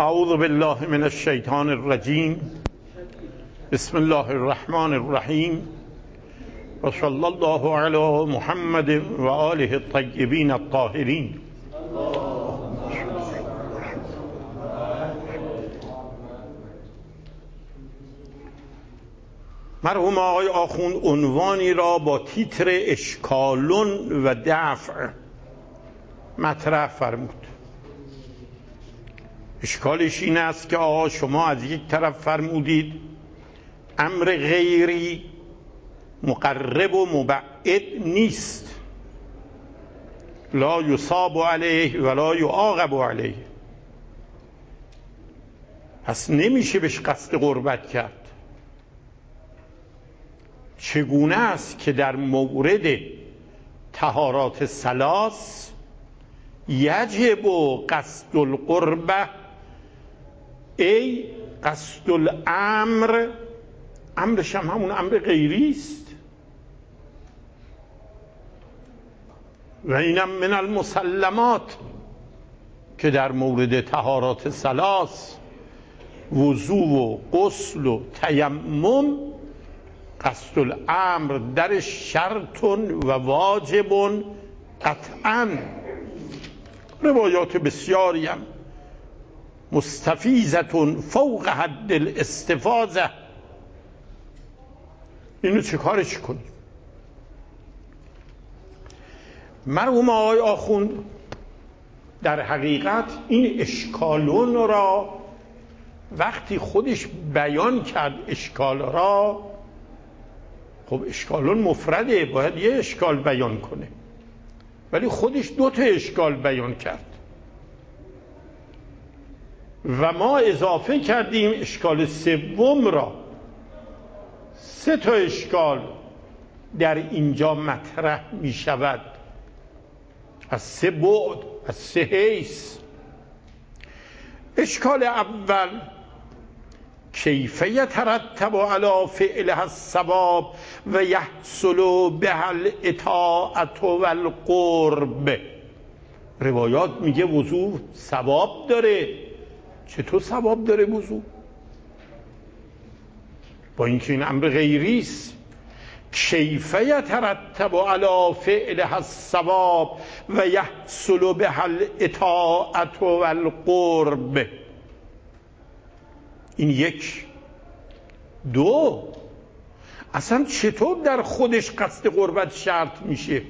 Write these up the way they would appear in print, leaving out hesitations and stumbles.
اعوذ بالله من الشیطان الرجیم. بسم الله الرحمن الرحیم و صلی الله علی محمد و آله الطیبین الطاهرین. مرحوم آقای آخوند عنوانی را با تیتر اشکالون و دفع مطرح فرمود. اشکالش این است که آقا شما از یک طرف فرمودید امر غیری مقرب و مبعد نیست، لا یصاب علیه ولا یعاقب علیه، پس نمیشه بهش قصد قربت کرد. چگونه است که در مورد طهارات ثلاث یجب قصد القربه ای قصد الامر، امرش هم همون امر غیری است و اینم من المسلمات که در مورد طهارات ثلاث وضو و غسل و تیمم قصد الامر در شرط و واجب قطعا. روایات بسیاری هم مستفیضة فوق حد الاستفاضه. اینو چه کارش کنیم؟ مرحوم آقای آخوند در حقیقت این اشکالون را وقتی خودش بیان کرد اشکال را، خب اشکالون مفرده، باید یه اشکال بیان کنه، ولی خودش دو تا اشکال بیان کرد و ما اضافه کردیم اشکال سوم را. سه تا اشکال در اینجا مطرح می شود از سه بعد، از سه حیث. اشکال اول کیف یترتب علی فعلها الثواب و یحصل بها الاطاعة و القرب. روایات میگه وضو ثواب داره. چطور ثواب داره وضو؟ با اینکه این امر غیری است. کیف یترتب علی فعلها الثواب و یحصل بها الاطاعة و القرب. این یک. دو، اصلا چطور در خودش قصد قربت شرط میشه؟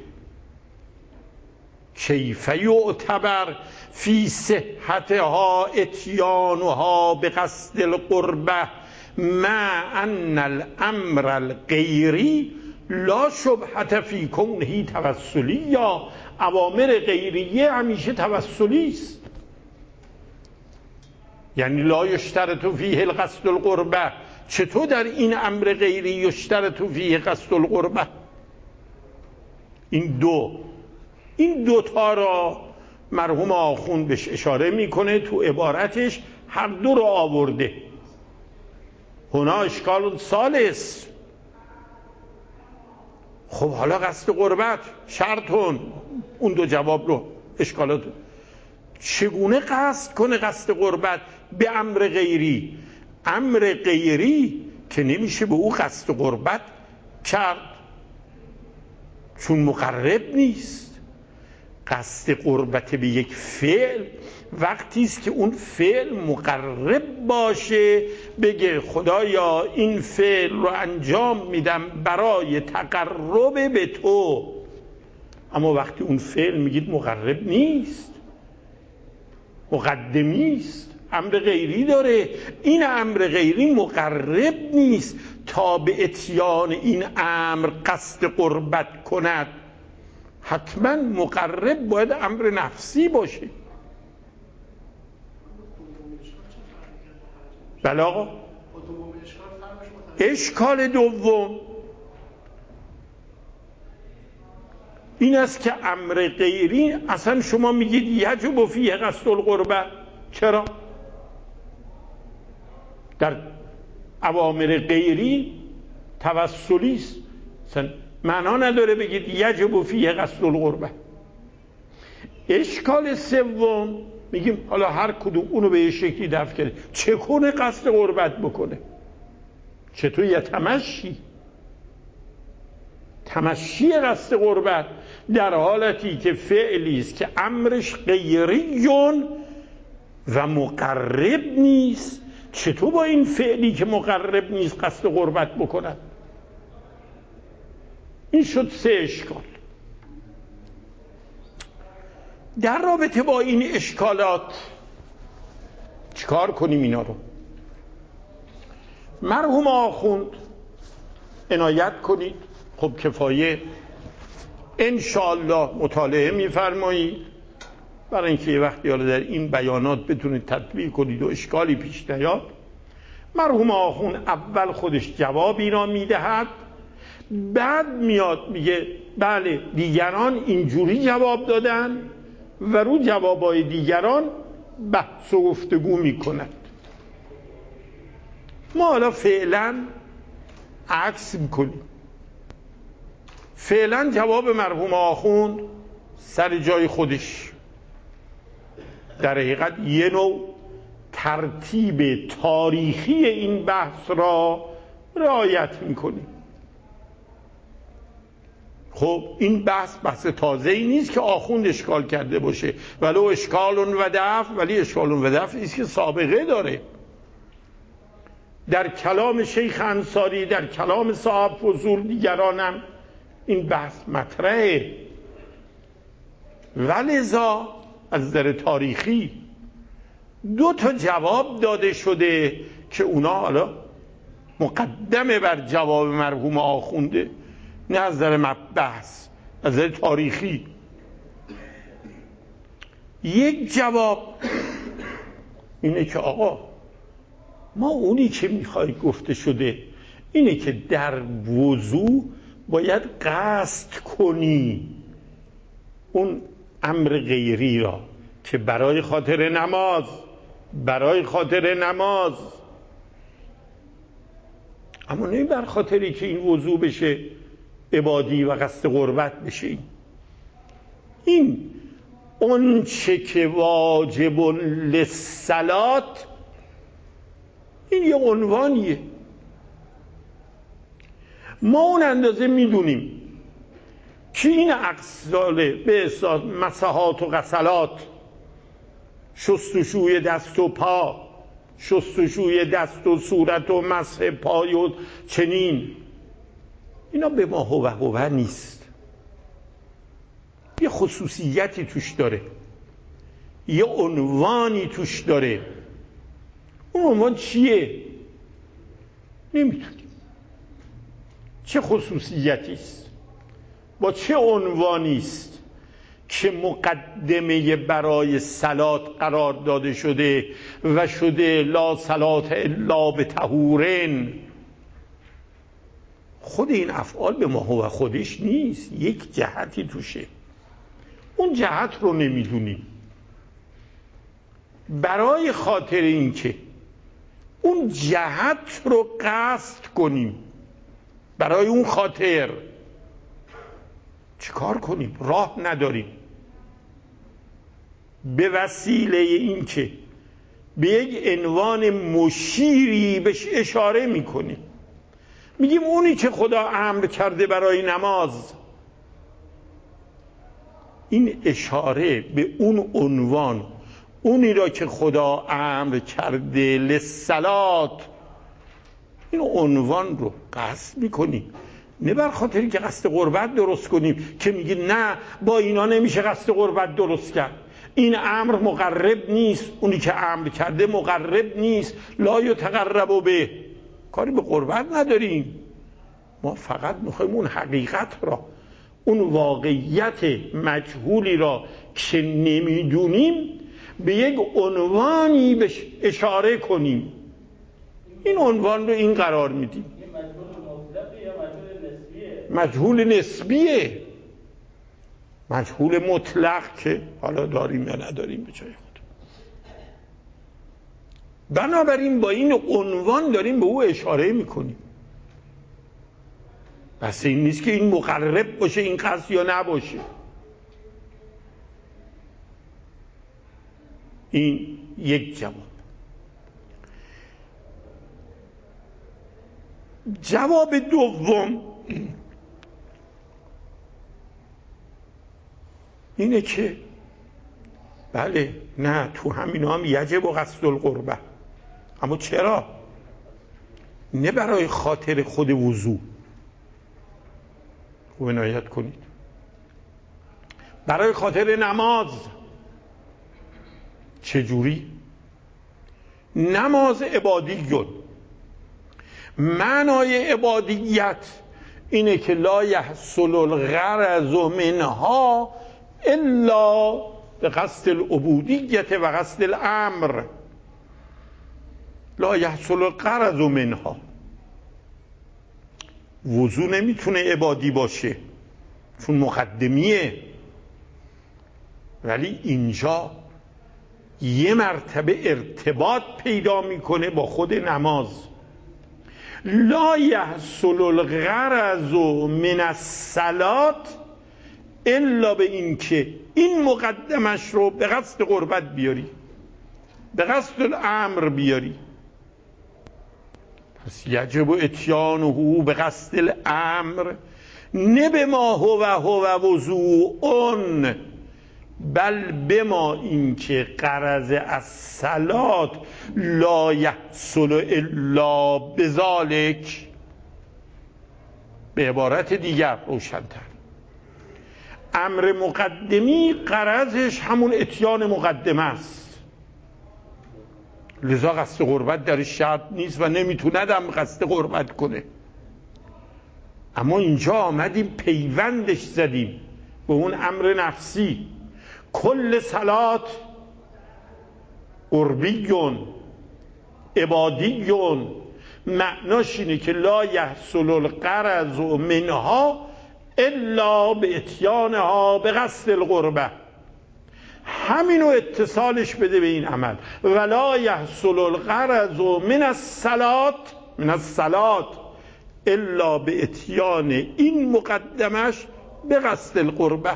کیف یعتبر فی صحتها اتیانها بقصد القربه مع ان الامر الغیری لا شبهة فی کونه توسلی. یا اوامر غیریه همیشه توسلی است، یعنی لا یشترط فیه القصد القربه. چطور در این امر غیری یشترط فیه قصد القربه؟ این دوتا را مرحوم آخوند بهش اشاره میکنه تو عبارتش، هر دو رو آورده. هنا اشکال ثالث. خب حالا قصد قربت شرطون، اون دو جواب رو اشکالات چگونه قصد کنه قصد قربت به امر غیری؟ امر غیری که نمیشه به او قصد قربت کرد چون مقرب نیست. قصد قربت به یک فعل وقتی است که اون فعل مقرب باشه، بگه خدایا این فعل رو انجام میدم برای تقرب به تو. اما وقتی اون فعل میگید مقرب نیست، مقدمی است، امر غیری داره، این امر غیری مقرب نیست تا به اتیان این امر قصد قربت کند. حتما مقرب باید امر نفسی باشه. بله آقا. اشکال دوم این است که امر غیری اصلا شما میگید یجب فیه قصد القربه. چرا؟ در اوامر غیری توسلی است، معنا نداره بگید یجب فیه قصد القربه. اشکال سوم میگیم حالا هر کدوم اونو به یه شکلی دفع کرده، چه کنه قصد قربت بکنه؟ چطور یه تمشی قصد قربت در حالتی که فعلی است که امرش غیریون و مقرب نیست، چطور با این فعلی که مقرب نیست قصد قربت بکند؟ این شد 3 اشکال. در رابطه با این اشکالات چیکار کنیم اینا رو؟ مرحوم آخوند عنایت کنید، خب کفایه انشاءالله مطالعه میفرمایید برای اینکه یه وقتی حالا در این بیانات بتونید تطبیق کنید و اشکالی پیش نیاد. مرحوم آخوند اول خودش جوابی را میدهد، بعد میاد میگه بله دیگران اینجوری جواب دادن و رو جوابای دیگران بحث و گفتگو میکند. ما حالا فعلا عکس میکنیم. فعلا جواب مرحوم آخوند سر جای خودش، در حقیقت یه نوع ترتیب تاریخی این بحث را رعایت میکنیم. خب این بحث تازه ای نیست که آخوند اشکال کرده باشه، ولو اشکال و دفع، ولی اشکال و دفع ایست که سابقه داره. در کلام شیخ انصاری، در کلام صاحب فضول، دیگرانم این بحث مطرحه. ولذا از نظر تاریخی 2 جواب داده شده که اونا حالا مقدمه بر جواب مرحوم آخونده، نه از نظر بحث، از نظر تاریخی. یک جواب اینه که آقا ما اونی که میخوای گفته شده اینه که در وضو باید قصد کنی اون امر غیری را که برای خاطر نماز، اما نه بر خاطری که این وضو بشه عبادی و قصد قربت بشه. این اون چه که واجب للصلات، این یه عنوانیه. ما اون اندازه میدونیم که این اقسال به احساس مسحات و غسلات، شستشوی دست و پا، شستشوی دست و صورت و مسح پای و چنین، اینا به ما هو نیست. یه خصوصیتی توش داره، یه عنوانی توش داره. اون عنوان چیه؟ نمیدونیم چه خصوصیتی است، با چه عنوانی است که مقدمه برای صلات قرار داده شده و شده لا صلات الا بطهورن. خود این افعال به ما هو خودش نیست، یک جهتی توشه، اون جهت رو نمیدونیم. برای خاطر اینکه اون جهت رو قصد کنیم، برای اون خاطر چیکار کنیم؟ راه نداریم. به وسیله اینکه به یک عنوان مشیری بهش اشاره میکنیم، میگیم اونی که خدا امر کرده برای نماز، این اشاره به اون عنوان، اونی را که خدا امر کرده للصلات، این عنوان رو قصد میکنیم، نه بر خاطری که قصد قربت درست کنیم که میگی نه با اینا نمیشه قصد قربت درست کرد، این امر مقرب نیست، اونی که امر کرده مقرب نیست، لا یتقرب به، کاری به قربت نداریم. ما فقط میخوایم اون حقیقت را، اون واقعیت مجهولی را که نمیدونیم به یک عنوانی بهش اشاره کنیم. این عنوان رو این قرار میدیم. مجهول نسبیه. مجهول مطلق که حالا داریم یا نداریم به جای خود. بنابراین با این عنوان داریم به او اشاره میکنیم. بس این نیست که این مقرب باشه این قصد یا نباشه. این یک جواب. جواب دوم اینه که بله، نه، تو همین هم یجب قصد القربه، اما چرا؟ نه برای خاطر خود وضو، خوب عنایت کنید، برای خاطر نماز. چجوری؟ نماز عبادیون، معنای عبادیت اینه که لا یحصل الغرض منها الا به قصد العبودیت و قصد الامر. لا یحصل الغرض منها، وضو نمیتونه عبادی باشه چون مقدمیه، ولی اینجا یه مرتبه ارتباط پیدا میکنه با خود نماز. لا یحصل الغرض من الصلاة الا به این که این مقدمش رو به قصد قربت بیاری، به قصد الامر بیاری. پس یجب اتیانه به قصد الامر، نه به ما هو وضوء، بل به ما این که غرض از صلات لا یحصل الا بذالک. به عبارت دیگر روشن‌تر، امر مقدمی غرضش همون اتیان مقدمه است، لذا قصد قربت در شرط نیست و نمیتوندم قصد قربت کنه. اما اینجا آمدیم پیوندش زدیم به اون امر نفسی. کل صلات قربیون عبادیون، معناش اینه که لا یحصل الغرض منها الا به اتیانها به قصد القربه. همینو اتصالش بده به این عمل. ولا یحصل الغرض من الصلات الا به اتیان این مقدمش به قصد القربه.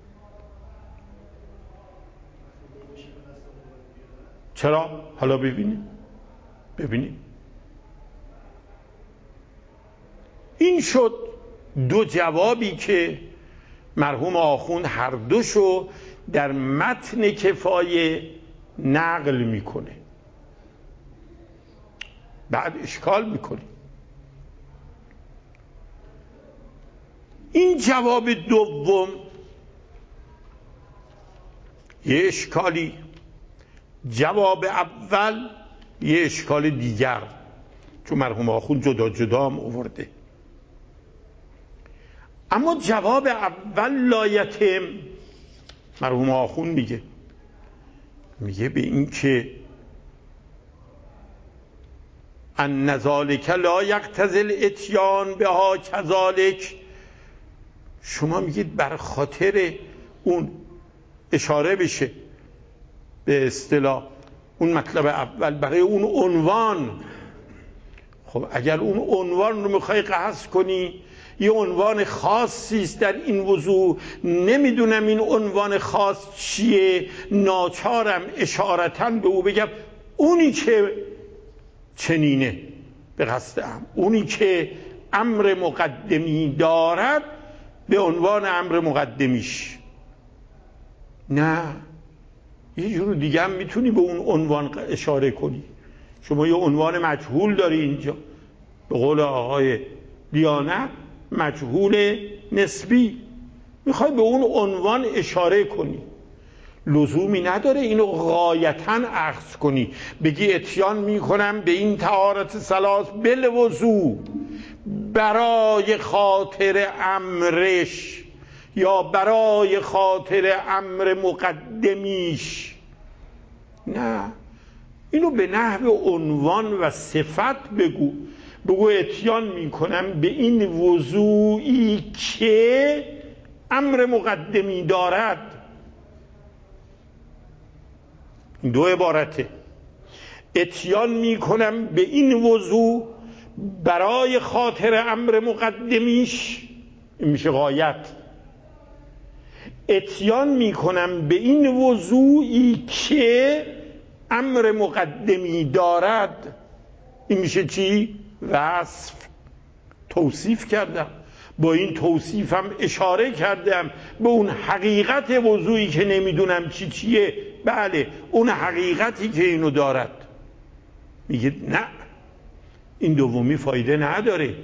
چرا؟ حالا ببینیم. این شد دو جوابی که مرحوم آخوند هر دوشو در متن کفایه نقل میکنه. بعد اشکال میکنه. این جواب دوم یه اشکالی، جواب اول یه اشکال دیگر، چون مرحوم آخوند جدا جدا هم آورده. اما جواب اول لایتم، مرحوم آخوند میگه به این که ان ذالک لا یقتضی الاتیان بها کذالک، شما میگید بر خاطر اون اشاره بشه به اصطلاح اون مطلب اول برای اون عنوان. خب اگر اون عنوان رو میخوای قصد کنی، یه عنوان خاصی است در این وضوع، نمیدونم این عنوان خاص چیه، ناچارم اشارتاً به او بگم اونی که چنینه به قصد اونی که امر مقدمی دارد به عنوان امر مقدمیش. نه، یه جور دیگه هم میتونی به اون عنوان اشاره کنی. شما یه عنوان مجهول داری اینجا، به قول آقای دیانت مجهول نسبی، میخوای به اون عنوان اشاره کنی، لزومی نداره اینو غایتاً اخذ کنی بگی اتیان میکنم به این طهارت ثلاث بالوضو برای خاطر امرش یا برای خاطر امر مقدمیش. نه، اینو به نحو عنوان و صفت بگو اتیان میکنم به این وضوعی که امر مقدمی دارد. دو عبارته، اتیان میکنم به این وضوع برای خاطر امر مقدمیش، این میشه غایت. اتیان میکنم به این وضوعی که امر مقدمی دارد، این میشه چی؟ وصف. توصیف کردم، با این توصیفم اشاره کردم به اون حقیقت وضوعی که نمیدونم چیه. بله، اون حقیقتی که اینو دارد. میگه نه، این دومی فایده نداره،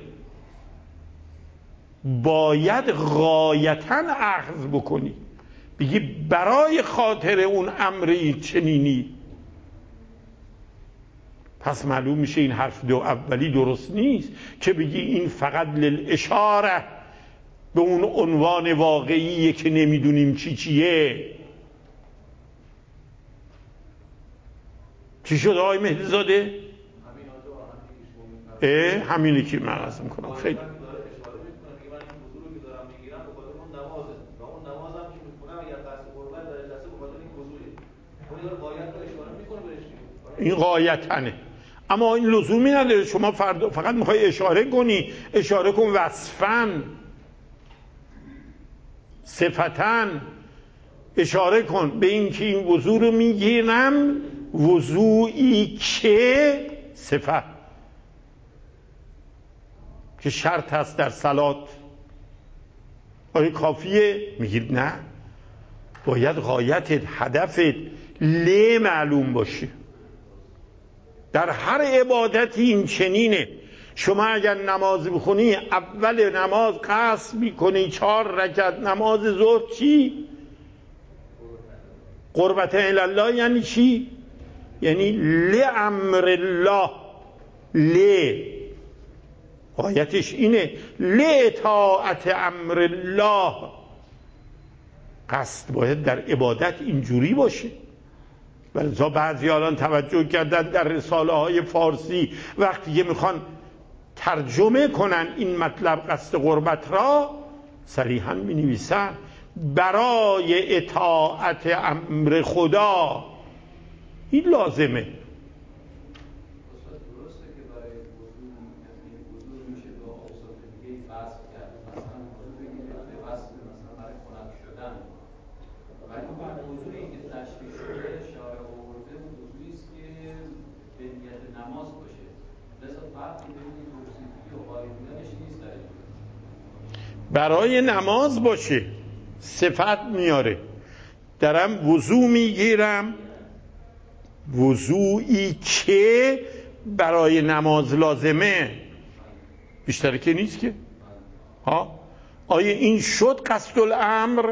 باید غایتاً اخذ بکنی. بگی برای خاطر اون امری چنینی. پس معلوم میشه این حرف دو اولی درست نیست که بگی این فقط للاشاره به اون عنوان واقعیه که نمیدونیم چیه. چی شد آقای مهدیزاده؟ همینی که من عرض میکنم. خیلی این غایتنه، اما این لزومی نداره شما فقط میخوای اشاره کنی. اشاره کن وصفاً، صفتاً، اشاره کن به این که این وضوع رو میگیرم وضوعی که صفت که شرط هست در صلات. آیا کافیه؟ میگید نه، باید غایتت، هدفت معلوم باشه. در هر عبادتی این چنینه. شما اگر نماز بخونی، اول نماز قصد میکنی 4 رکعت نماز ظهر، چی؟ قربت الله. یعنی چی؟ یعنی لامر الله، غایتش اینه، لاطاعت امر الله. قصد باید در عبادت اینجوری باشه. ولذا بعضی الان توجه کردن در رساله های فارسی وقتی که میخوان ترجمه کنن این مطلب قصد قربت را، صریحاً می نویسن برای اطاعت امر خدا. این لازمه. برای نماز باشه صفت میاره. دارم وضو میگیرم، وضوعی که برای نماز لازمه، بیشتره که نیست که. آیا این شد قصد الامر؟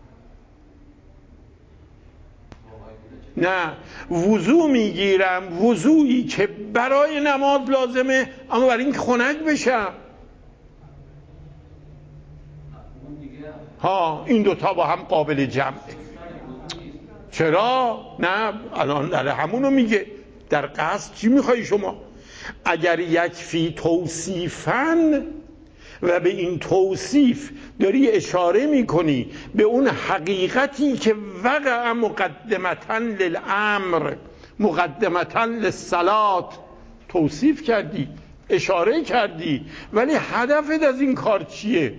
نه، وضو میگیرم وضوعی که برای نماز لازمه، اما برای این که خنک بشم. این دوتا با هم قابل جمعه. چرا؟ نه، الان در همونو میگه. در قصد چی میخوایی شما؟ اگر یکفی توصیفاً و به این توصیف داری اشاره میکنی به اون حقیقتی که وقع مقدمتاً للامر مقدمتاً للصلات، توصیف کردی، اشاره کردی، ولی هدفت از این کار چیه؟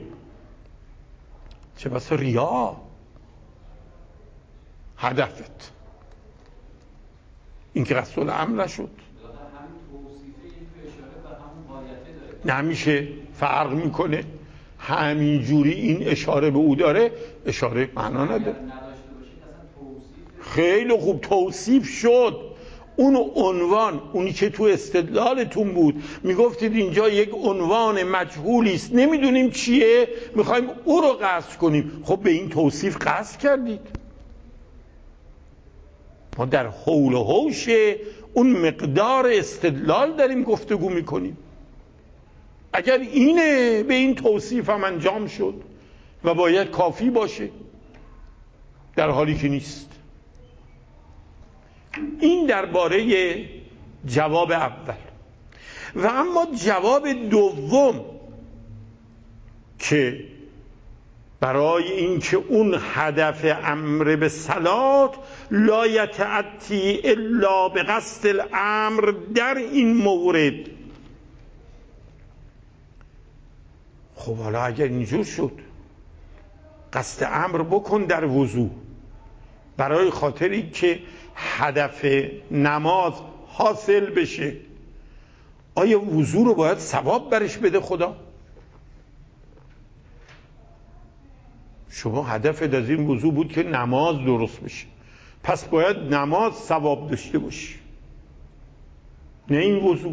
چه بسا ریا هدفت، این که قصد الامر نشد. نمیشه، فرق میکنه. همین جوری این اشاره به او داره، اشاره معنا نداره. خیلی خوب توصیف شد. اون عنوان، اونی که تو استدلالتون بود، میگفتید اینجا یک عنوان مجهولی است، نمیدونیم چیه، میخوایم او رو قصد کنیم. خب به این توصیف قصد کردید. ما در حول و حوش اون مقدار استدلال داریم گفتگو میکنیم. اگر اینه، به این توصیف هم انجام شد و باید کافی باشه، در حالی که نیست. این درباره جواب اول. و اما جواب دوم که برای اینکه اون هدف امر به صلات لا یتأتی الا به قصد الامر، در این مورد خب حالا اگر اینجور شد قصد امر بکن در وضو برای خاطری که هدف نماز حاصل بشه، آیا وضو رو باید ثواب برش بده خدا؟ شما هدفت از این وضو بود که نماز درست بشه، پس باید نماز ثواب داشته باشه، نه این وضو.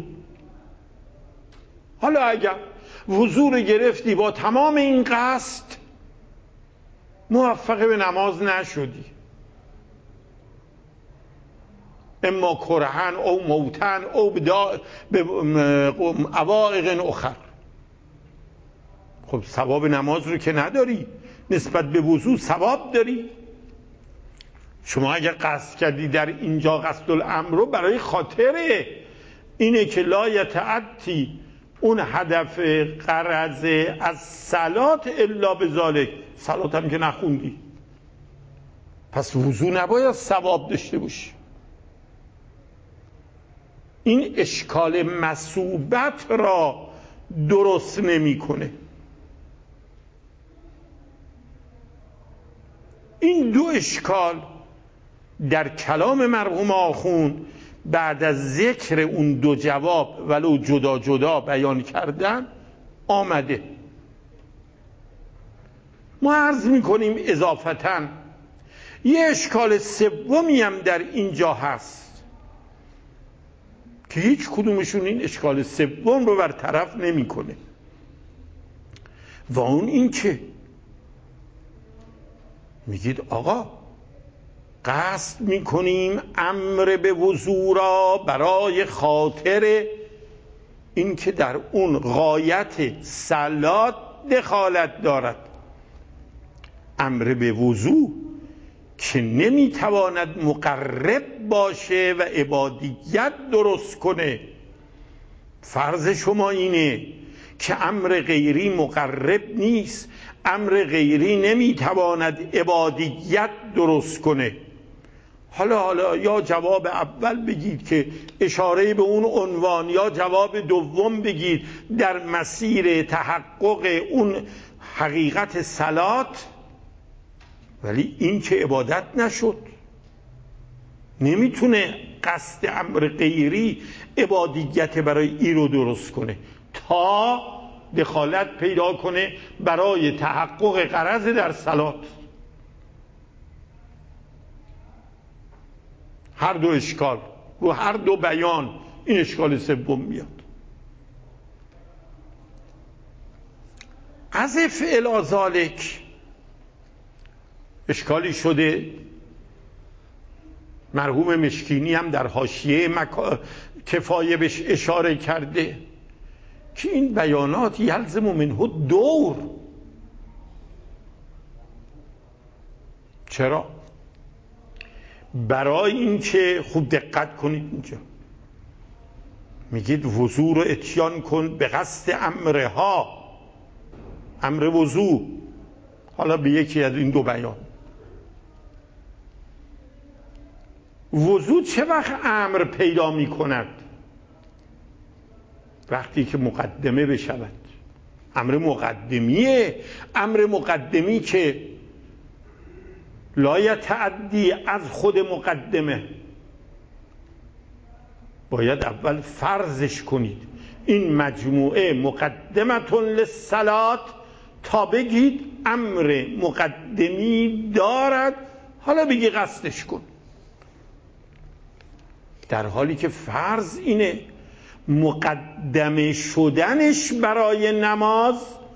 حالا اگر وضو رو گرفتی با تمام این قصد موفق به نماز نشدی، اما کرهن او موتن او به عوائق اخر، خب ثواب نماز رو که نداری، نسبت به وضو ثواب داری. شما اگر قصد کردی در اینجا قصد الامر رو برای خاطر اینه که لا یتعتی اون هدف غرض از صلات الا بذالک، صلات هم که نخوندی، پس وضو نباید ثواب داشته باشی. این اشکال مثوبت را درست نمیکنه. این دو اشکال در کلام مرحوم آخوند بعد از ذکر اون دو جواب ولو جدا جدا بیان کردن آمده. ما عرض میکنیم اضافتا یه اشکال سومی هم در اینجا هست که هیچ کدومشون این اشکال سوم رو برطرف نمیکنه، و اون این که میگید آقا قصد میکنیم امر به وضو را برای خاطر این که در اون غایت صلات دخالت دارد. امر به وضو که نمیتواند مقرب باشه و عبادیت درست کنه. فرض شما اینه که امر غیری مقرب نیست، امر غیری نمیتواند عبادیت درست کنه. حالا یا جواب اول بگید که اشاره به اون عنوان، یا جواب دوم بگید در مسیر تحقق اون حقیقت صلات، ولی این که عبادت نشد. نمیتونه قصد امر غیری عبادیت برای این رو درست کنه تا دخالت پیدا کنه برای تحقق غرض در صلات. هر دو اشکال رو هر دو بیان این اشکال سوم میاد. از فعل ذالک اشکالی شده. مرحوم مشکینی هم در حاشیه کفایه بهش اشاره کرده که این بیانات یلزم منه دور. چرا؟ برای اینکه خوب دقت کنید اینجا میگید وضو رو اتیان کن به قصد امرها، امر وضو. حالا به یکی از این دو بیان، وضو چه وقت امر پیدا می کند؟ وقتی که مقدمه بشود. امر مقدمیه، امر مقدمی که لا یتعدی از خود مقدمه. باید اول فرضش کنید این مجموعه مقدمتون للصلات تا بگید امر مقدمی دارد، حالا بگی قصدش کن. در حالی که فرض اینه مقدمه شدنش برای نماز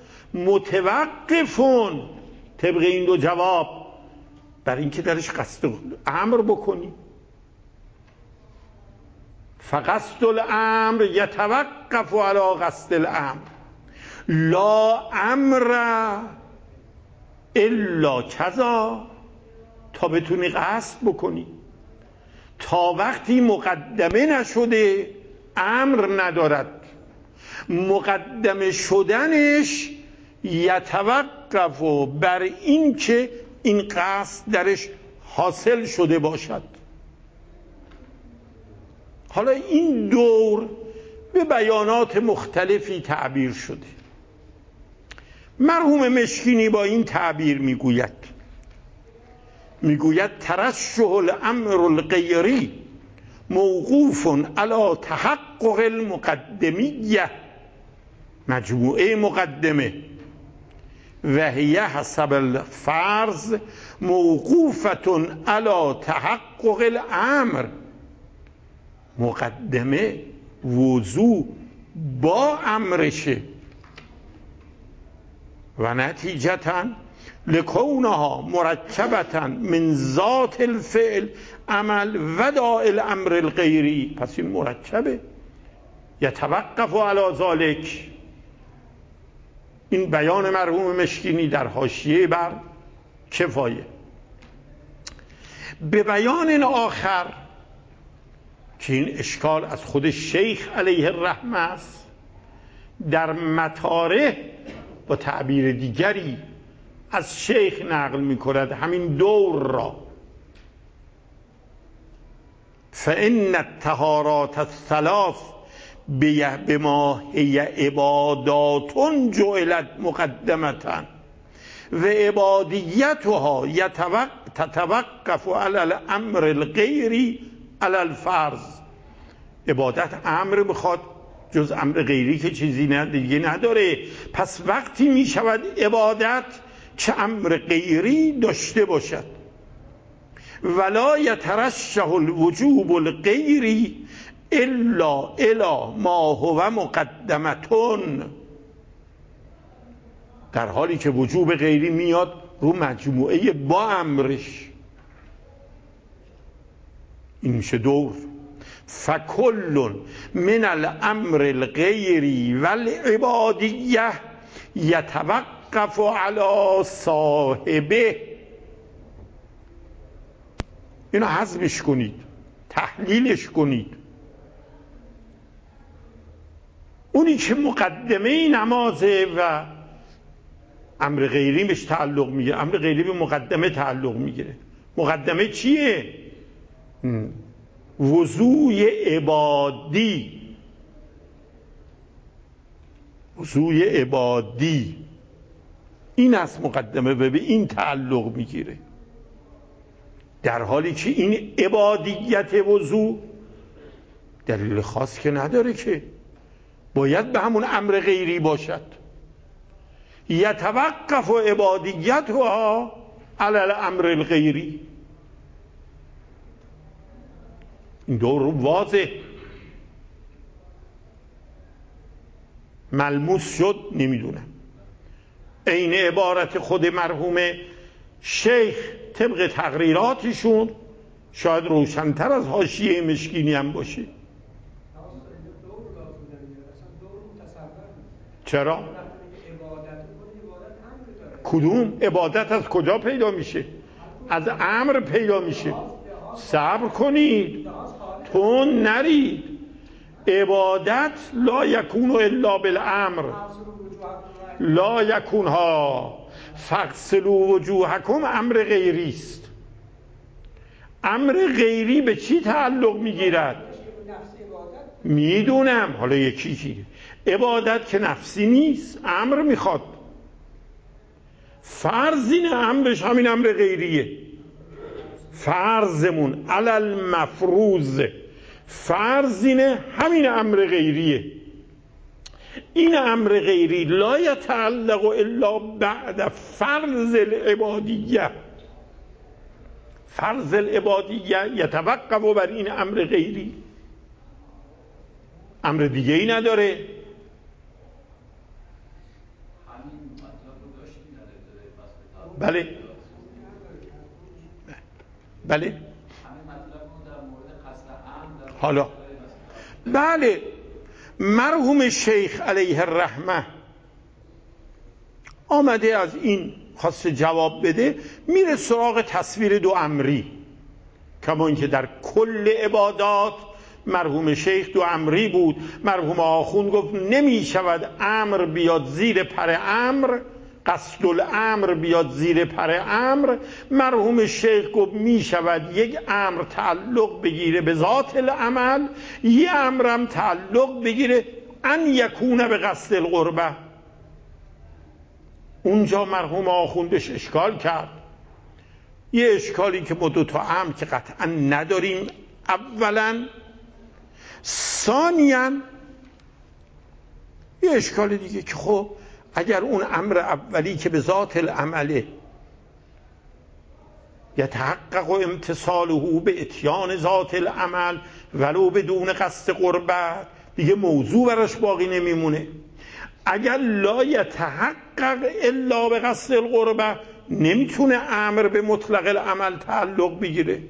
متوقفون طبق این دو جواب بر اینکه درش قصد امر بکنی. فقصد الامر یتوقف علی قصد الامر لا امر الا کذا، تا بتونی قصد بکنی. تا وقتی مقدمه نشده امر ندارد. مقدمه شدنش یتوقف بر این که این قصد درش حاصل شده باشد. حالا این دور به بیانات مختلفی تعبیر شده. مرحوم مشکینی با این تعبیر میگوید میگوید ترشح الامر الغیری موقوف علی تحقق المقدمیه، مجموعه مقدمه، و هی حسب الفرض موقوفة علی تحقق الامر. مقدمه وضوع با امرشه و نتیجتا لکونها مرکبتا من ذات الفعل عمل و داء الامر الغیری. پس این مرکبه، یتوقف علی ذالک. این بیان مرحوم مشکینی در حاشیه بر کفایه. به بیان آخر که این اشکال از خود شیخ علیه الرحمه است، در مطارح با تعبیر دیگری از شیخ نقل می کند همین دور را: فإن الطهارات الثلاث بما هی عبادات جعلت مقدمة و عبادیتها تتوقف علی الامر الغیری علی الفرض. عبادت امر میخواد، جز امر غیری که چیزی دیگه نداره. پس وقتی میشود عبادت که امر غیری داشته باشد. ولا یترشح الوجوب الغیری الا الی ما هو مقدمتون، در حالی که وجوب غیری میاد رو مجموعه با امرش. این میشه دور. فکل من الامر الغیری والعبادیه یتوقف علی صاحبه. اینو حذفش کنید، تحلیلش کنید. اونی که مقدمه نمازه و امر غیری بهش تعلق میگیره، امر غیری به مقدمه تعلق میگیره. مقدمه چیه؟ وضوع عبادی. وضوع عبادی این از مقدمه به این تعلق میگیره، در حالی که این عبادیت وضوع دلیل خاص که نداره، که باید به همون امر غیری باشد. یتوقف عبادیتها علی الامر الغیری. این دور واضح ملموس شد. نمیدونم عین عبارت خود مرحوم شیخ طبق تقریراتشون شاید روشن‌تر از حاشیه مشکینی هم باشه. چرا؟ کدوم عبادت از کجا پیدا میشه؟ از امر پیدا میشه. صبر کنید، تون نرید. عبادت لا یکون الا بالامر، لا یکونها فاغسلوا وجوهکم امر غیری است. امر غیری به چی تعلق میگیرد؟ میدونم، حالا یکی چیه؟ عبادت که نفسی نیست، امر میخواد. فرض اینه امرش همین امر غیریه. فرضمون علی المفروض، فرض اینه همین امر غیریه. این امر غیری لا یتعلق الا بعد فرض العبادیه. فرض العبادیه یتوقف بر این امر غیری، امر دیگه ای نداره. بله بله حالا بله مرحوم شیخ علیه الرحمه آمده از این خواست جواب بده، میره سراغ تصویر دو امری. کما اینکه در کل عبادات مرحوم شیخ دو امری بود. مرحوم آخوند گفت نمی شود امر بیاد زیر پر امر، قصد الامر بیاد زیر پر امر. مرحوم شیخ گفت می شود یک امر تعلق بگیره به ذات العمل، یک امرم تعلق بگیره ان یکونه به قصد القربه. اونجا مرحوم آخوندش اشکال کرد، یه اشکالی که با دوتا امر که قطعا نداریم اولا، ثانیاً یه اشکال دیگه که خب اگر اون امر اولی که به ذات العمله یتحقق امتصاله به اتیان ذات العمل ولو بدون قصد قربت، دیگه موضوع براش باقی نمیمونه. اگر لا یتحقق الا به قصد القربت، نمیتونه امر به مطلق العمل تعلق بگیره.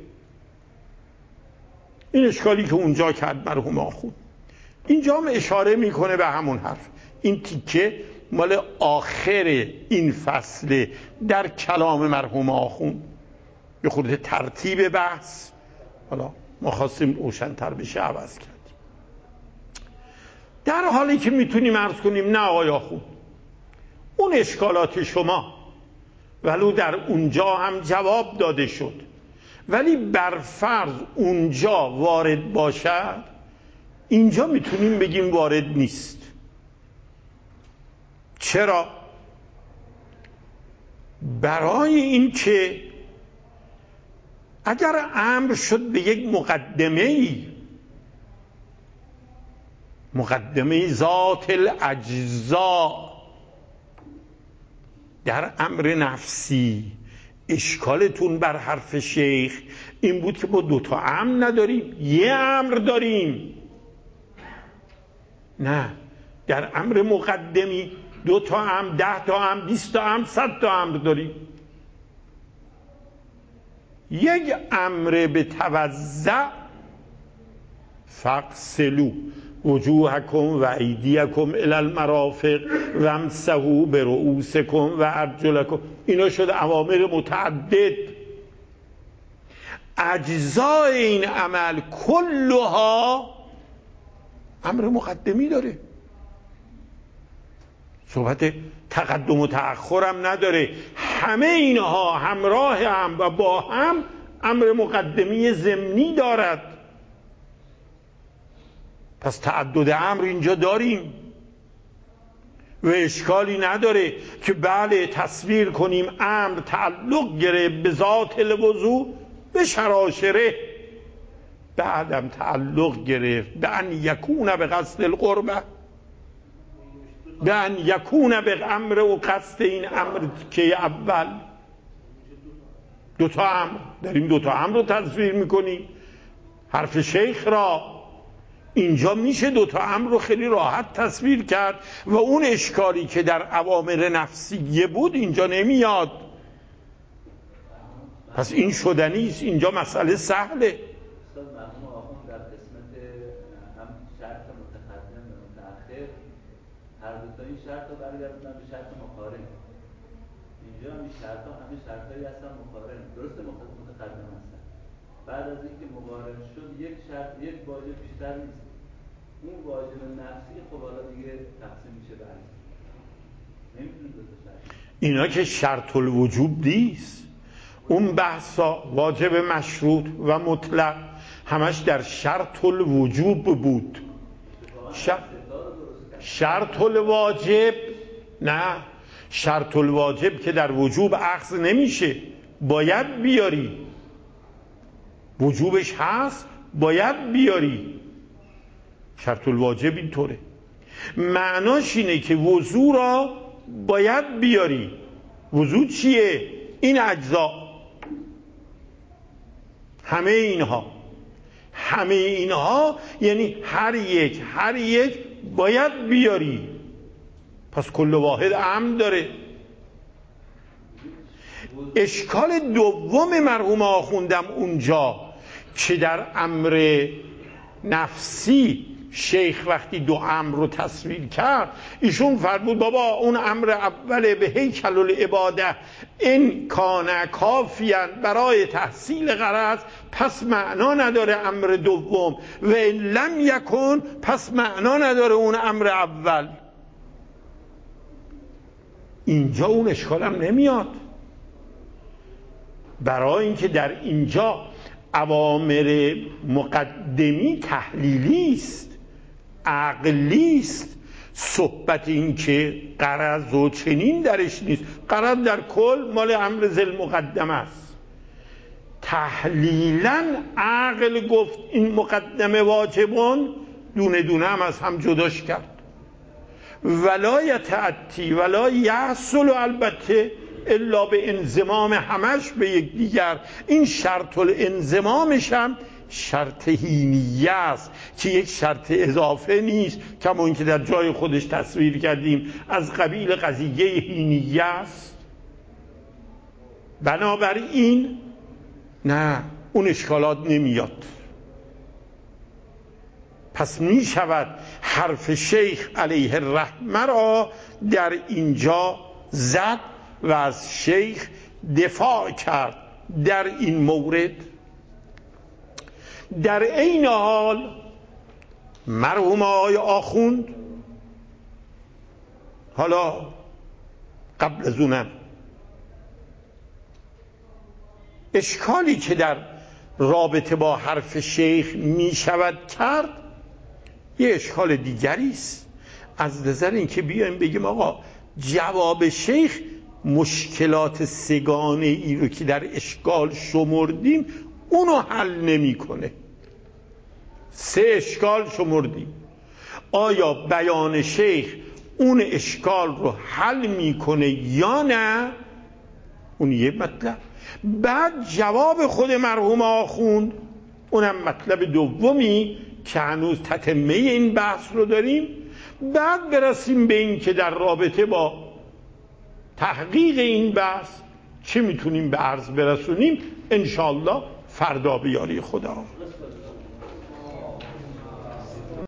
این اشکالی که اونجا کرد مرحوم آخوند، اینجا هم اشاره میکنه به همون حرف. این تیکه مال آخر این فصل در کلام مرحوم آخوند، یه خورده ترتیب بحث حالا ما خواستیم روشن‌تر بشه عوض کردیم. در حالی که میتونیم عرض کنیم نه آقای آخوند، اون اشکالات شما ولو در اونجا هم جواب داده شد، ولی برفرض اونجا وارد باشد، اینجا میتونیم بگیم وارد نیست. چرا؟ برای این که اگر امر شد به یک مقدمه ذات الاجزا در امر نفسی، اشکالتون بر حرف شیخ این بود که ما دوتا امر نداریم، یه امر داریم. نه، در امر مقدمی 2 تا امر، 10 تا امر، 20 تا امر، 100 تا امر داریم. یک امر به توزع فاغسلوا وجوهکم و ایدیکم الی المرافق وامسحوا برؤوسکم و ارجلکم، اینا شد اوامر متعدد. اجزای این عمل کلها امر مقدمی داره، صحبت تقدم و تأخر هم نداره، همه اینها همراه هم و با هم امر مقدمی ضمنی دارد. پس تعدد امر اینجا داریم و اشکالی نداره که بله تصویر کنیم امر تعلق گرفت به ذات الوضوء به شراشره، بعدم تعلق گرفت به ان یکون به قصد القربه، به ان یکون به امر و قصد این امر که اول. 2 تا امر داریم، 2 تا امر رو تصویر میکنیم. حرف شیخ را اینجا میشه 2 تا امر رو خیلی راحت تصویر کرد و اون اشکالی که در اوامر نفسیه بود اینجا نمیاد. پس این شدنی است، اینجا مسئله سهله. مرحوم آخوند در قسمت هم شرط متقدم و متأخر هر دو تا این شرط رو برگردوندن به شرط مقارن. اینجا هم این شرط ها همه شرطایی هستن مقارن، درست متقدم هستن. بعد از اینکه مقارن شد یک شرط، یک واجب بیشتر نیست. اون واجب نفسی خب حالا دیگه تقسیم میشه به اجزا. نمیتونیم دو تا شرط. اینا که شرط الوجوب نیست. اون بحثا واجب مشروط و مطلق همش در شرط الوجوب بود. شرط الواجب نه، شرط الواجب که در وجوب اخذ نمیشه، باید بیاری. وجوبش هست باید بیاری. شرط الواجب اینطوره، معناش اینه که وضو را باید بیاری. وضو چیه؟ این اجزا، همه اینها یعنی هر یک باید بیاری. پس کل واحد امر داره. اشکال دوم مرحوم آخوندم اونجا که در امر نفسی شیخ وقتی 2 امر رو تصویر کرد، ایشون فرمود بابا اون امر اول به هیکل العباده این کان کافیاً برای تحصیل غرض، پس معنا نداره امر دوم، و این لم یکن پس معنا نداره اون امر اول. اینجا اون اشکالم نمیاد، برای اینکه در اینجا اوامر مقدمی تحلیلی است، عقلی است. صحبت این که غرض و چنین درش نیست. غرض در کل مال امر ذل مقدم است. تحلیلاً عقل گفت این مقدمه واجبون، دونه دونه هم از هم جداش کرد. ولا یتأتی ولا یحصل البته الا به انضمام همش به یک دیگر. این شرط الانضمامش هم شرط هینیه است که یک شرط اضافه نیست، کما اون که در جای خودش تصویر کردیم از قبیل قضیه هینیه است. بنابراین نه، اون اشکالات نمیاد. پس می شود حرف شیخ علیه الرحمه را در اینجا زد و از شیخ دفاع کرد در این مورد. در این حال مرحوم آقای آخوند، حالا قبل از اونم اشکالی که در رابطه با حرف شیخ می شود کرد یه اشکال دیگری است، از نظر اینکه بیایم بگیم آقا جواب شیخ مشکلات سگانه ای رو که در اشکال شمردیم اونو حل نمیکنه. 3 اشکال شمردیم، آیا بیان شیخ اون اشکال رو حل میکنه یا نه؟ اون یه مطلب. بعد جواب خود مرحوم آخوند، اونم مطلب دومی که هنوز تتمه این بحث رو داریم. بعد برسیم به این که در رابطه با تحقیق این بحث چه میتونیم به عرض برسونیم، انشاءالله فردا به یاری خدا.